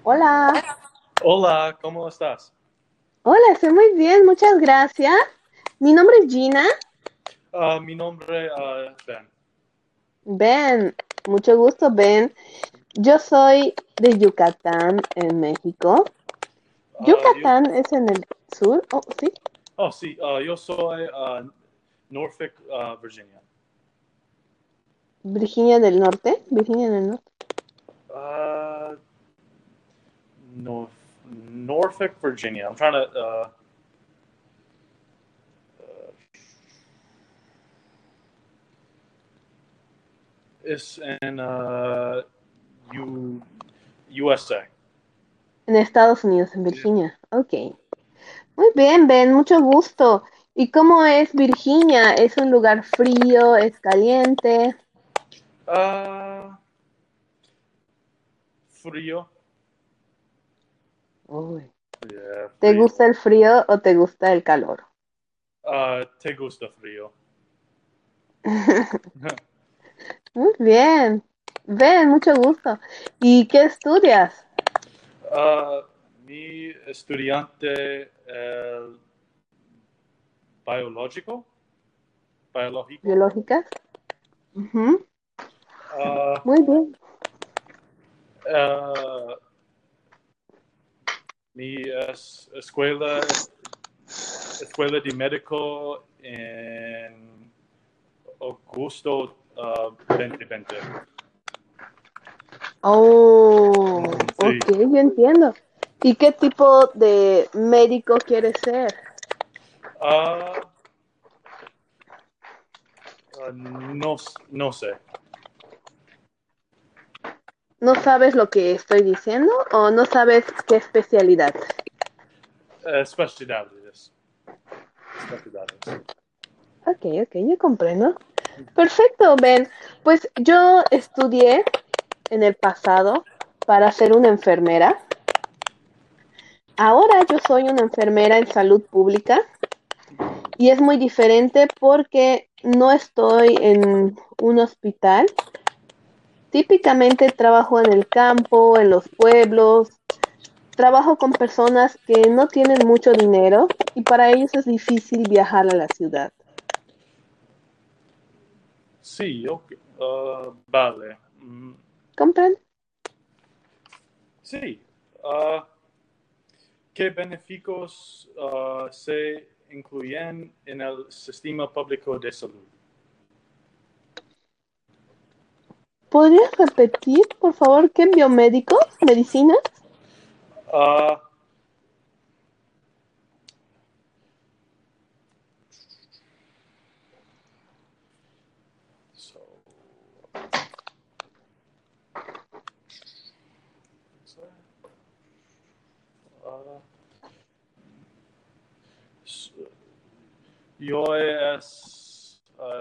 Hola, Hola, ¿cómo estás? hola, estoy muy bien, muchas gracias. Mi nombre es Gina. Mi nombre es Ben. Ben, mucho gusto, Ben. Yo soy de Yucatán, en México. Ah, yo, Yucatán es en el sur, oh, sí, sí, yo soy Norfolk, Virginia. Virginia del Norte, Virginia del Norte. Uh, North, Norfolk, Virginia. I'm trying to. It's in U, USA. En Estados Unidos, en Yeah. Virginia. Ok. Muy bien, Ben, mucho gusto. ¿Y cómo es Virginia? ¿Es un lugar frío? ¿Es caliente? Uh, Frío. Uy. Yeah, ¿Te frío. gusta el frío o te gusta el calor? ¿Te gusta frío? Muy bien. Ven, mucho gusto. ¿Y qué estudias? Uh, Mi estudiante biológico. Biológico. ¿Biológicas? Ujú. Uh, Muy bien. uh, Mi escuela de médico en agosto 2020. Oh, Sí. ok, yo entiendo. ¿Y qué tipo de médico quieres ser? Uh, no, no sé. ¿No sabes lo que estoy diciendo o no sabes qué especialidad? Especialidades. Especialidades. Ok, ok, yo comprendo. Perfecto, Ben. Pues yo estudié en el pasado para ser una enfermera. Ahora yo soy una enfermera en salud pública. Y es muy diferente porque no estoy en un hospital. Típicamente trabajo en el campo, en los pueblos, trabajo con personas que no tienen mucho dinero y para ellos es difícil viajar a la ciudad. Sí, ok. Vale. ¿Compran? Sí. Uh, ¿Qué beneficios se incluyen en el sistema público de salud? ¿Podrías repetir, por favor, qué biomédicos? ¿Medicinas? Uh, so, uh, yo es,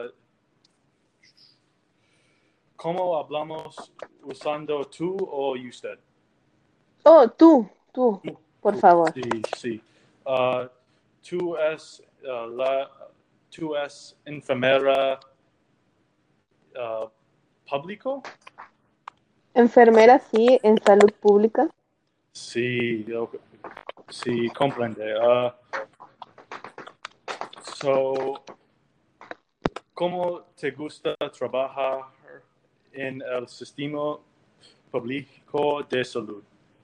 ¿cómo hablamos usando tú o usted? Oh, tú, por Tú, favor. sí, sí. Uh, tú es, tú es enfermera público. Enfermera, sí, en salud pública. Sí, sí, comprende. So, ¿cómo te gusta trabajar en el sistema público de salud?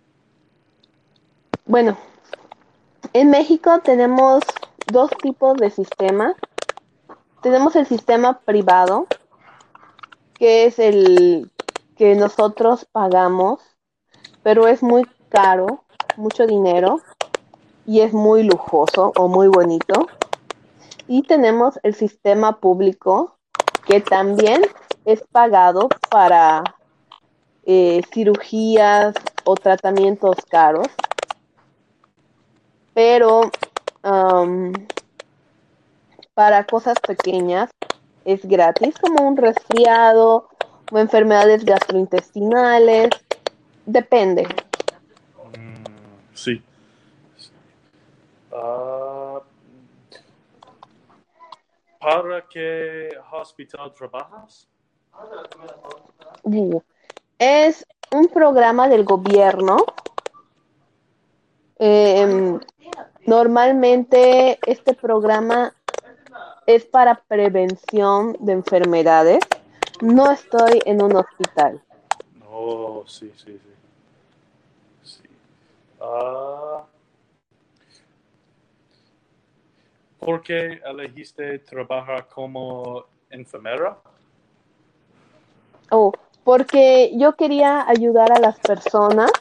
Bueno, en México tenemos dos tipos de sistemas. Tenemos el sistema privado, que es el que nosotros pagamos, pero es muy caro, mucho dinero y es muy lujoso o muy bonito. Y tenemos el sistema público, que también es pagado para cirugías o tratamientos caros, pero um, para cosas pequeñas es gratis, como un resfriado o enfermedades gastrointestinales, depende. Sí. Ah, ¿Para qué hospital trabajas? Uh, Es un programa del gobierno Em, Normalmente este programa es para prevención de enfermedades. No estoy en un hospital. Oh, sí, sí, sí. Sí. Ah, ¿por qué elegiste trabajar como enfermera? Oh, porque yo quería ayudar a las personas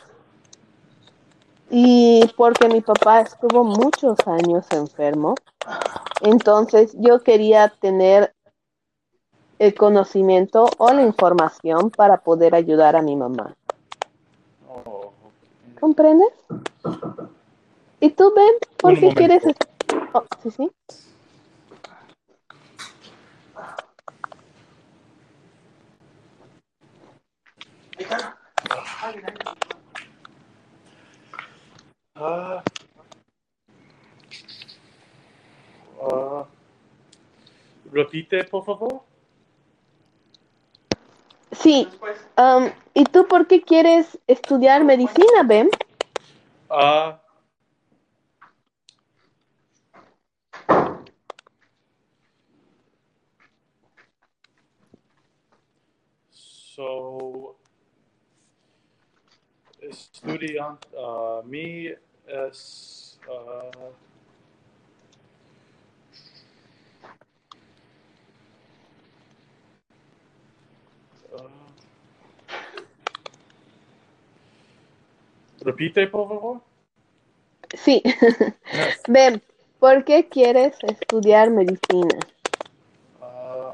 y porque mi papá estuvo muchos años enfermo. Entonces yo quería tener el conocimiento o la información para poder ayudar a mi mamá. Oh, ¿Comprendes? ¿Y tú, Ben, por un qué quieres? momento. Oh, sí, sí. Ah, ah, repite, por favor. Sí. ¿Y tú por qué quieres estudiar medicina, Ben? Ah, so, estudiante, mi es, repite, por favor. Sí. Ben, ¿por qué quieres estudiar medicina? Ah,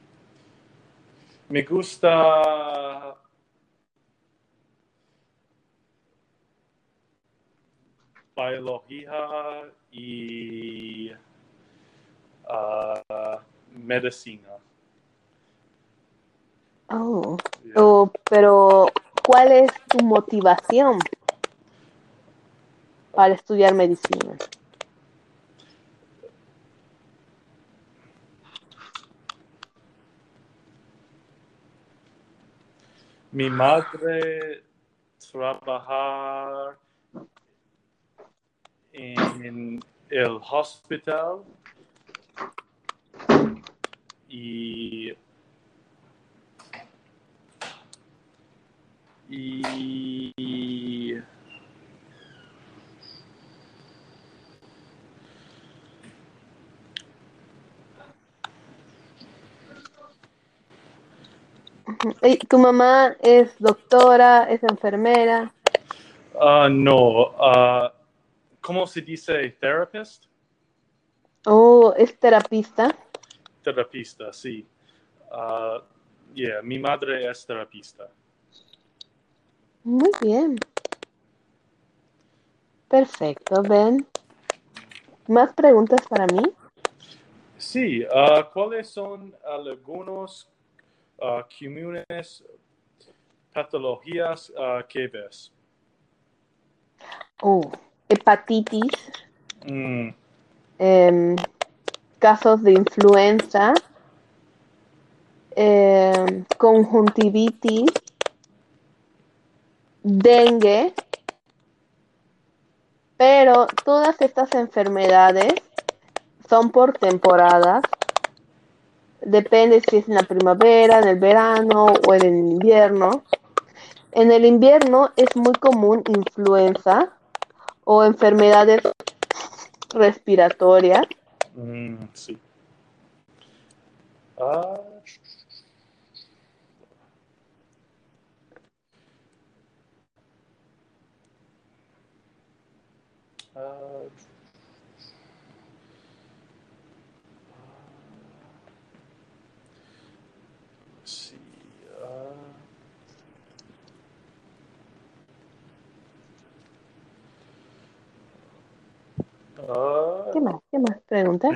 me gusta biología y medicina. Oh, Yeah. oh, pero ¿cuál es tu motivación para estudiar medicina? Mi madre trabaja en el hospital y, y ¿Tu mamá es doctora, es enfermera? no, ¿cómo se dice therapist? ¿O es terapista? Terapista, sí. Uh, yeah, mi madre es terapista. Muy bien, perfecto, Ben. ¿Más preguntas para mí? Sí, ¿cuáles son algunos comunes patologías que ves? Oh, hepatitis, Mm, em, casos de influenza, conjuntivitis, dengue, pero todas estas enfermedades son por temporadas. Depende si es en la primavera, en el verano o en el invierno. En el invierno es muy común influenza o enfermedades respiratorias. sí. Ah, ah, sí. ¿Qué más? ¿Qué más preguntas?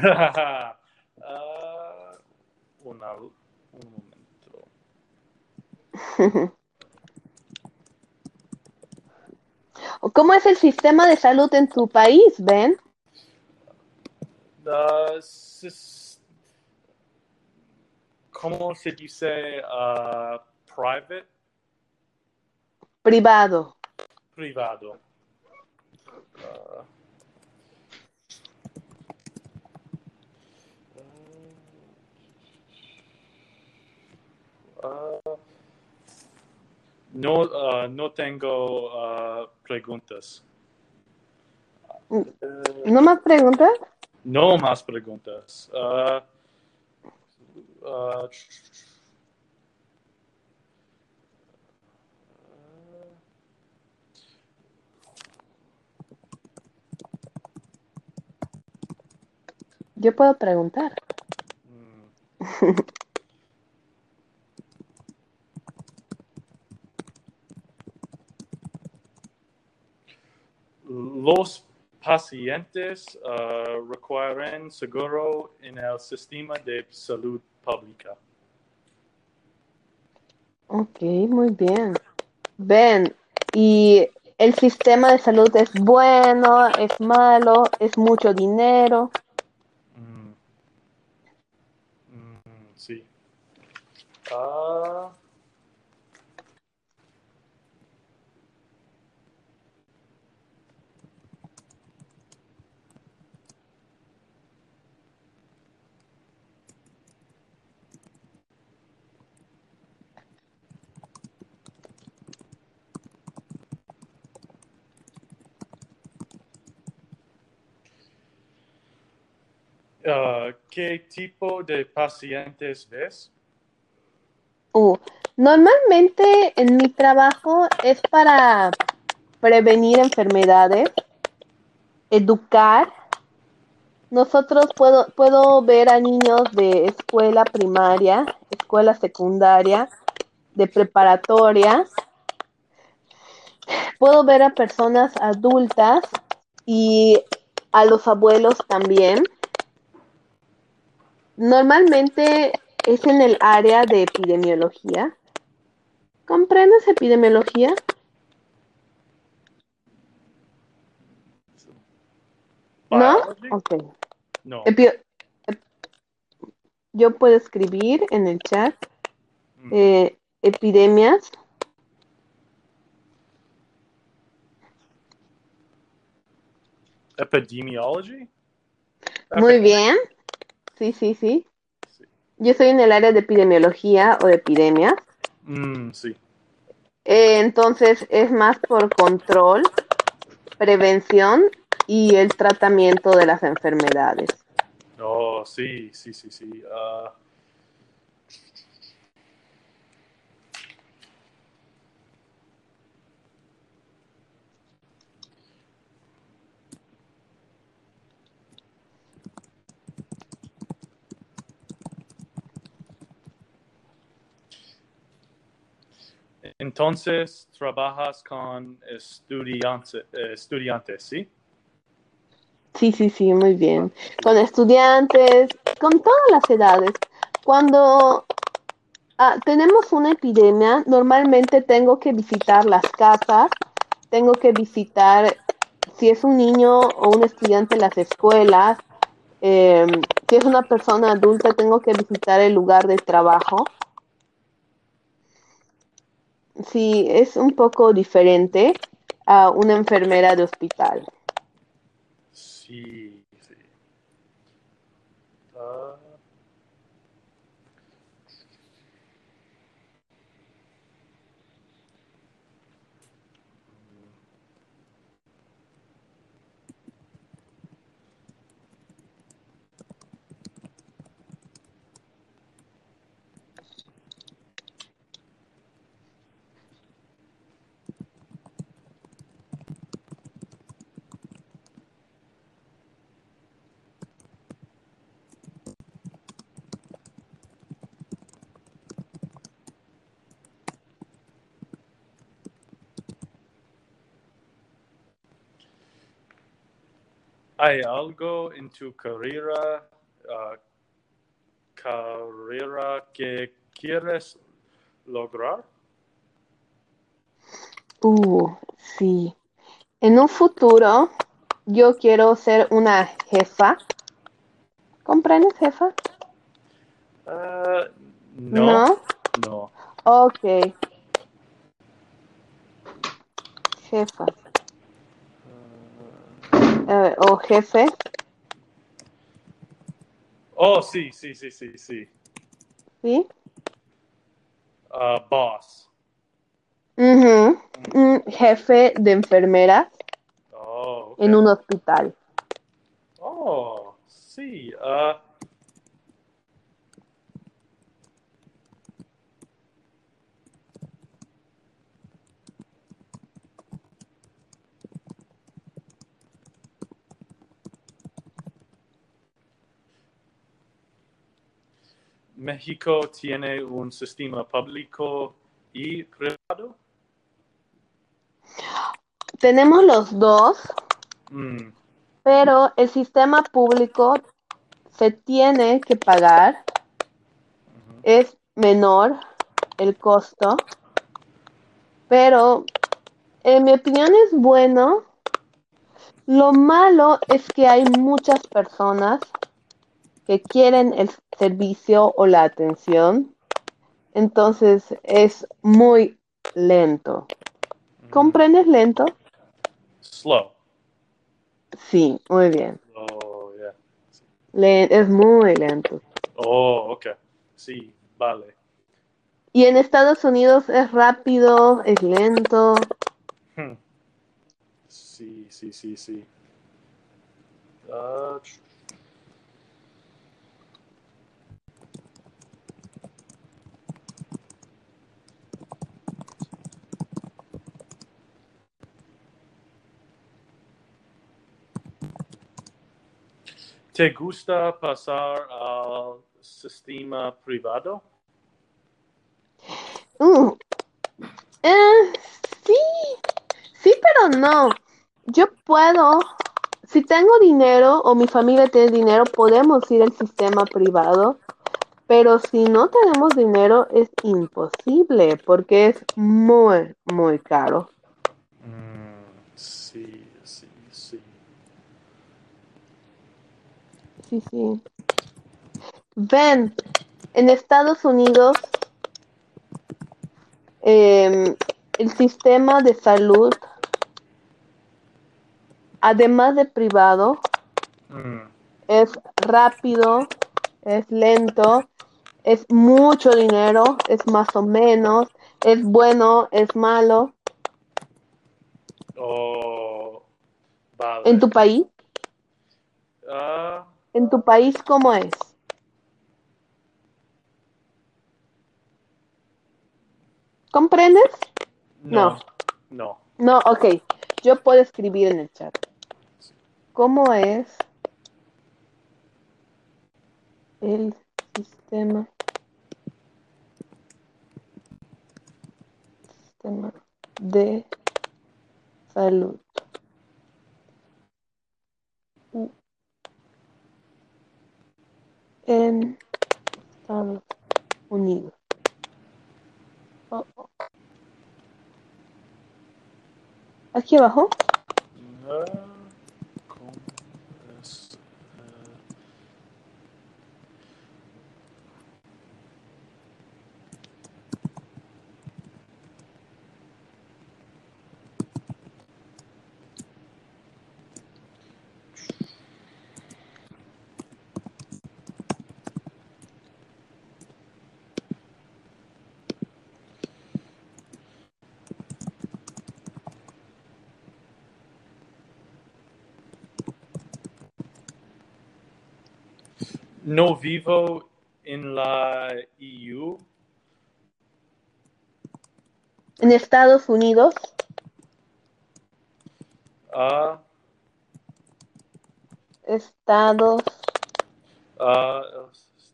ah, un momento. ¿Cómo es el sistema de salud en tu país, Ben? Ah, ¿Cómo se dice private? Privado. Privado. ah, no, no tengo preguntas. ¿No más preguntas? No más preguntas. Uh, Yo puedo preguntar. Los pacientes requieren seguro en el sistema de salud pública. Ok, muy bien. Ven, ¿y el sistema de salud es bueno, es malo, es mucho dinero? Mm, sí. Ah, ¿qué tipo de pacientes ves? Uh, Normalmente en mi trabajo es para prevenir enfermedades, educar. Puedo ver a niños de escuela primaria, escuela secundaria, de preparatoria. Puedo ver a personas adultas y a los abuelos también. Normalmente es en el área de epidemiología. ¿Comprendes epidemiología? ¿No? Biology? Ok. No. Epi- yo puedo escribir en el chat Mm. epidemias. Epidemiology? Muy Epidemic? bien. Sí, sí, sí. Sí. Yo estoy en el área de epidemiología o de epidemias. Sí. Entonces es más por control, prevención y el tratamiento de las enfermedades. Oh, sí, sí, sí, sí. Entonces, trabajas con estudiantes, ¿sí? Sí, sí, sí, muy bien. Con estudiantes, con todas las edades. Cuando tenemos una epidemia, normalmente tengo que visitar las casas, tengo que visitar, si es un niño o un estudiante, las escuelas. Si es una persona adulta, tengo que visitar el lugar de trabajo. Sí, es un poco diferente a una enfermera de hospital. Sí, sí. Ah, ¿hay algo en tu ah, carrera que quieres lograr? Sí. En un futuro, yo quiero ser una jefa. ¿Comprendes, jefa? Ah, no, No. no. Ok, jefa. o jefe. Oh, sí. ¿Sí? Boss. Ujú. Un jefe de enfermeras Oh, en okay. un hospital. Oh, sí. México tiene un sistema público y privado. Tenemos los dos, Mm, pero el sistema público se tiene que pagar, ujú. es menor el costo, pero en mi opinión es bueno. Lo malo es que hay muchas personas que quieren el servicio o la atención, entonces es muy lento. ¿Comprendes lento? Slow. Sí, muy bien. Oh, yeah. Es muy lento. Oh, okay. Sí, vale. Y en Estados Unidos es rápido, es lento. Hmm. Sí. Ah, ¿Te gusta pasar al sistema privado? Uh, eh, sí, sí, pero no. Yo puedo, si tengo dinero o mi familia tiene dinero, podemos ir al sistema privado, pero si no tenemos dinero es imposible porque es muy, muy caro. Sí. Sí, sí. Ven, en Estados Unidos, el sistema de salud, además de privado, Mm. es rápido, es lento, es mucho dinero, es más o menos, es bueno, es malo. Oh, ¿En vale. tu país? Ah, ¿En tu país cómo es? ¿Comprendes? no, No, no. no, ok. Yo puedo escribir en el chat. ¿Cómo es el sistema, sistema de salud en Estados Unidos? Oh, oh. Aquí abajo. Ah, ¿cómo es? No vivo en la EU. En Estados Unidos. Ah, Estados. ah,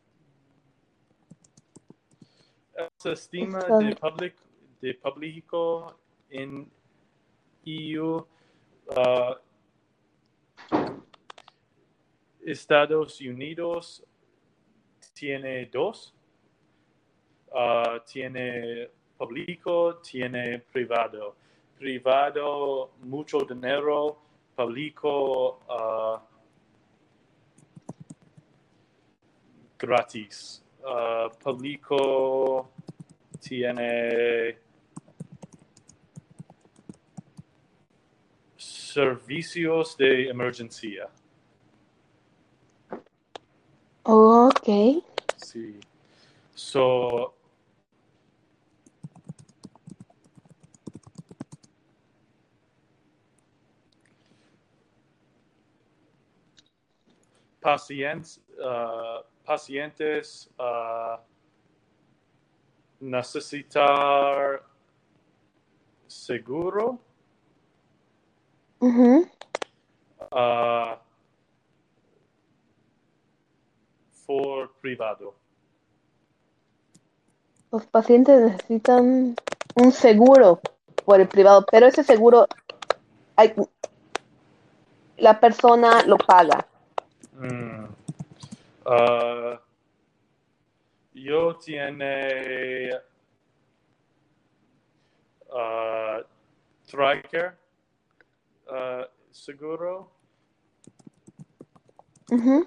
el sistema Estados. de público en EU. ah, Estados Unidos tiene dos. Tiene público, tiene privado. Privado, mucho dinero. Público, gratis. Público tiene servicios de emergencia. Ok. Sí. So, pacientes necesitar seguro Ujú. por privado. Los pacientes necesitan un seguro por el privado, pero ese seguro hay, la persona lo paga. Mm. Uh, yo tiene Tricare seguro. Ujú.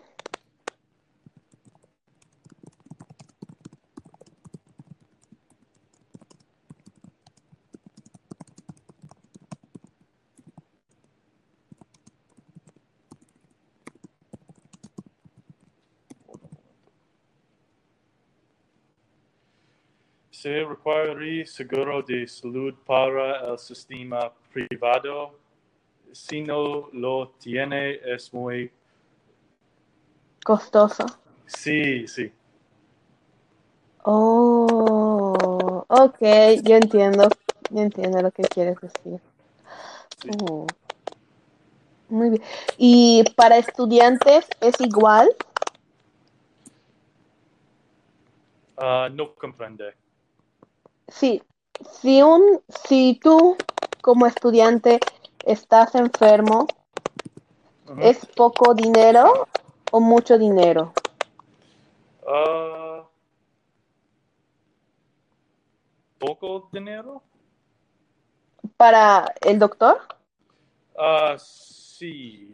Se requiere seguro de salud para el sistema privado. Si no lo tiene, es muy... Costoso. Sí, sí. Oh, ok, yo entiendo. Yo entiendo lo que quieres decir. Sí. Muy bien. ¿Y para estudiantes es igual? No comprende. Sí. Si tú como estudiante estás enfermo, Uh-huh. ¿es poco dinero o mucho dinero? ¿Poco dinero? ¿Para el doctor? Sí.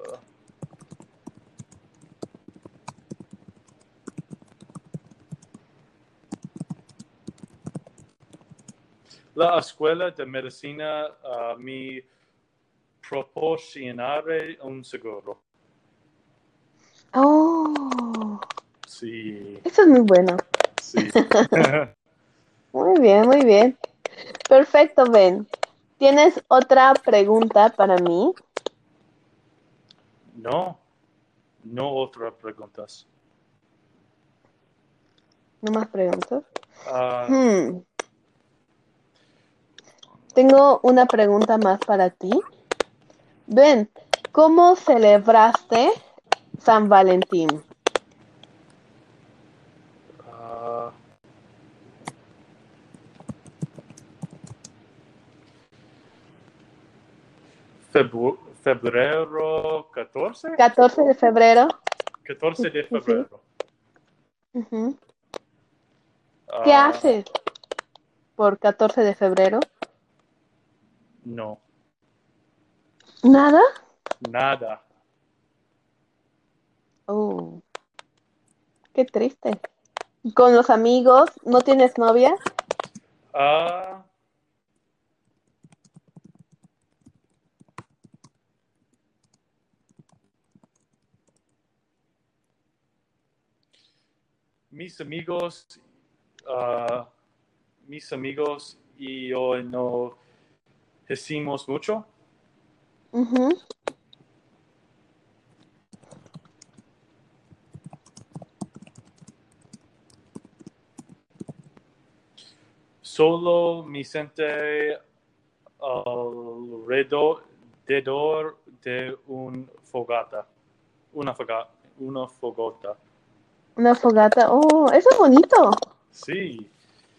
La escuela de medicina me proporcionará un seguro. Oh, Sí, eso es muy bueno. sí. Muy bien, muy bien. Perfecto, Ben. ¿Tienes otra pregunta para mí? No, no otras preguntas. ¿No más preguntas? Ah, Hmm, Tengo una pregunta más para ti. Ben, ¿cómo celebraste San Valentín? ah, febrero 14. 14 de febrero. 14 de Sí. febrero. Ujú. ¿Qué Ah, haces por 14 de febrero? no, ¿Nada? nada. Oh, qué triste. ¿Con los amigos? ¿No tienes novia? Ah, mis amigos, ah, mis amigos y yo no hicimos mucho. Ujú. Solo me senté alrededor de una fogata, una fogata. Una fogata. Oh, eso es bonito. Sí.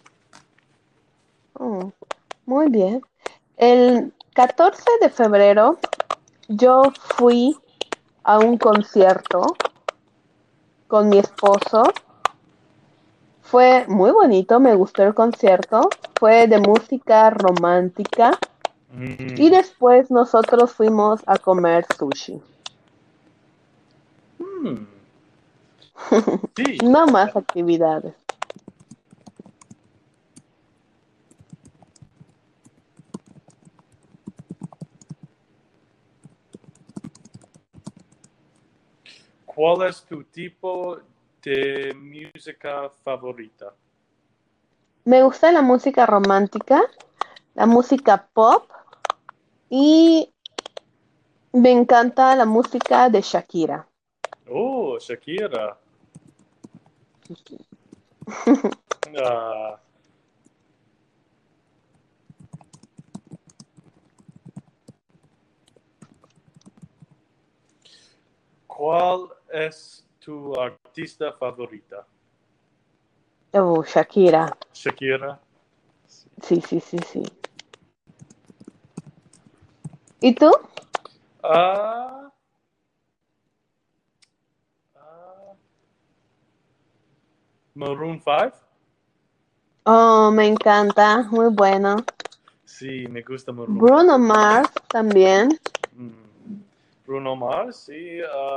Oh, muy bien. El 14 de febrero yo fui a un concierto con mi esposo. Fue muy bonito, me gustó el concierto. Fue de música romántica y Mm. después nosotros fuimos a comer sushi. Hmm. Sí. No más actividades. ¿Cuál es tu tipo de música favorita? Me gusta la música romántica, la música pop y me encanta la música de Shakira. Oh, Shakira. Ah, ¿Cuál es tu artista favorita? Oh, Shakira. Shakira. Sí, sí, sí, sí. ¿Y tú? Ah, ah, Maroon 5. Oh, me encanta, muy bueno. Sí, me gusta Maroon 5. Bruno Mars también. Mm. Bruno Mars, sí.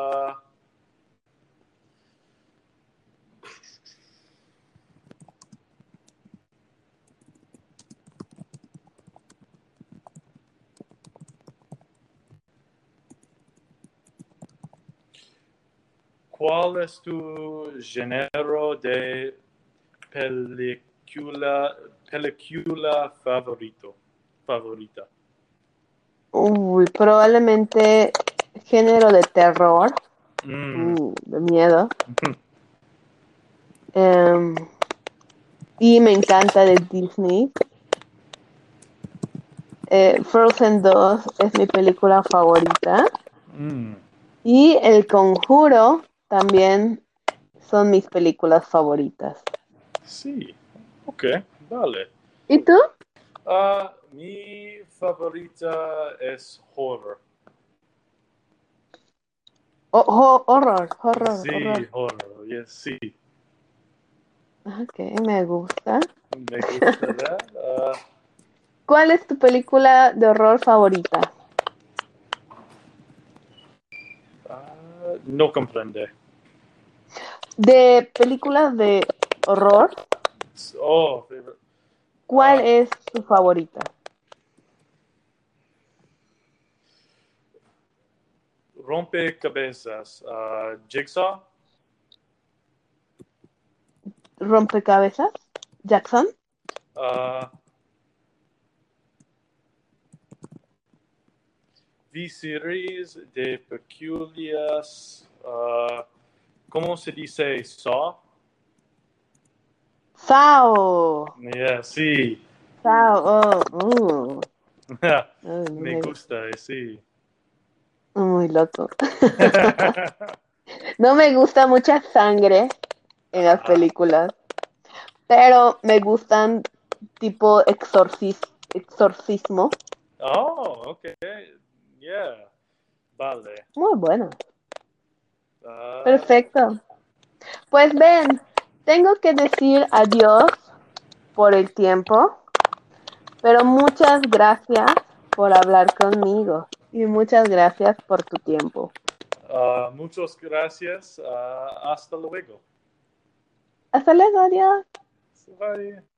¿Cuál es tu género de película favorita? Uy, probablemente género de terror. Mm. De miedo. Em, y me encanta de Disney. Frozen 2 es mi película favorita. Mm. Y El Conjuro también son mis películas favoritas. Sí, ok, vale. ¿Y tú? Mi favorita es horror. Horror, horror, Sí, horror. horror, yes, sí. Ok, me gusta. Me gusta, ¿verdad? ¿Cuál es tu película de horror favorita? No comprende. De películas de horror, Oh, ¿cuál ah, es tu favorita? rompecabezas. Jigsaw. ¿Rompecabezas? ¿Jackson? Ah, V-Series de peculias. ¿Cómo se dice? Saw. Sao. Yeah, sí. Sao. Oh, ay, no Me me gusta. gusta, sí. Muy loco. No me gusta mucha sangre en las Ajá. películas, pero me gustan tipo exorcismo. Oh, okay. Yeah. Vale. Muy bueno. Ah, Perfecto. Pues ven, tengo que decir adiós por el tiempo, pero muchas gracias por hablar conmigo y muchas gracias por tu tiempo. muchas gracias. Hasta luego. Hasta luego, adiós. Bye.